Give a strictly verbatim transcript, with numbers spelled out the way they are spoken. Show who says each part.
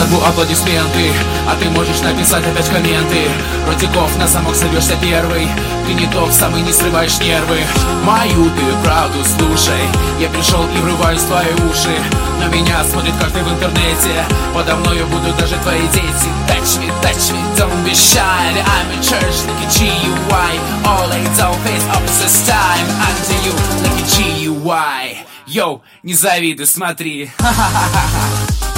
Speaker 1: Взорву аплодисменты, а ты можешь написать опять комменты. Ротиков на замок сорвешься первый. Ты не тот, самый не срываешь нервы. Мою ты правду слушай. Я пришел и врываюсь в твои уши. На меня смотрит каждый в интернете. Подо мною будут даже твои дети. Touch me, touch me, don't be shy. I'm in church like a G U Y. All I don't face opposite time. Under you like a G U Y. Йоу, не завидуй, смотри. Ха-ха-ха-ха.